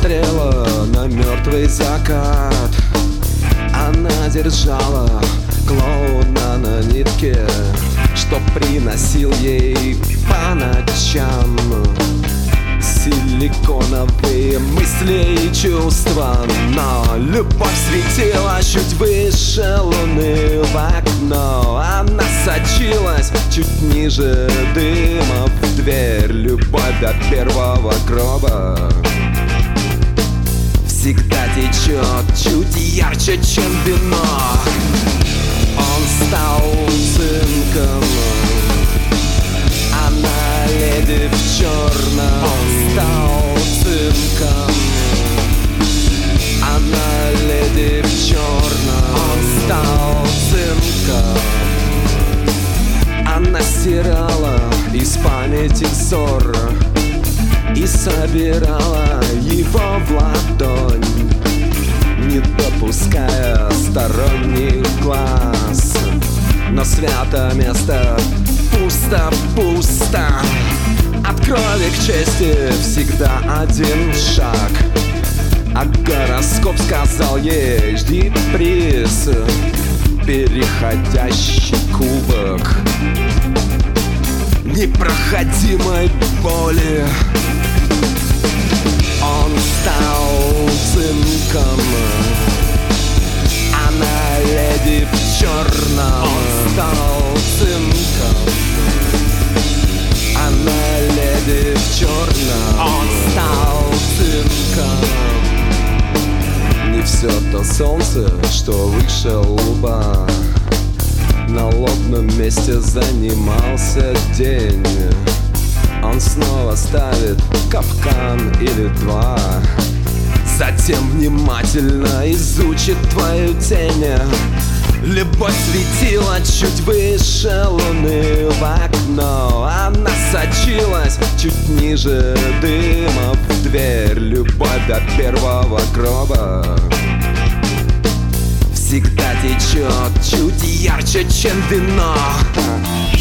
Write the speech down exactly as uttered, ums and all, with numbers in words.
смотрела на мертвый закат. Она держала клоуна на нитке, что приносил ей по ночам силиконовые мысли и чувства. Но любовь светила чуть выше луны в окно. Она сочилась чуть ниже дыма в дверь. Любовь до первого гроба всегда течет чуть ярче, чем вино. Он стал цинком, она леди в черном. Он стал цинком, она леди в черном. Он стал цинком, она стирала из памяти взор и собирала его в ладонь, не допуская сторонних глаз. Но свято место пусто, пусто. От крови к чести всегда один шаг. А гороскоп сказал ей: жди приз, переходящий кубок непроходимой боли. Он стал цинком, она леди в черном. Он стал цинком, она леди в черном. Он стал цинком. Не все то солнце, что выше лба. На лобном месте занимался день. Он снова ставит капкан или два, затем внимательно изучит твою тень. Любовь светила чуть выше луны в окно. Она сочилась чуть ниже дыма в дверь. Любовь до первого гроба всегда течет чуть ярче, чем вино.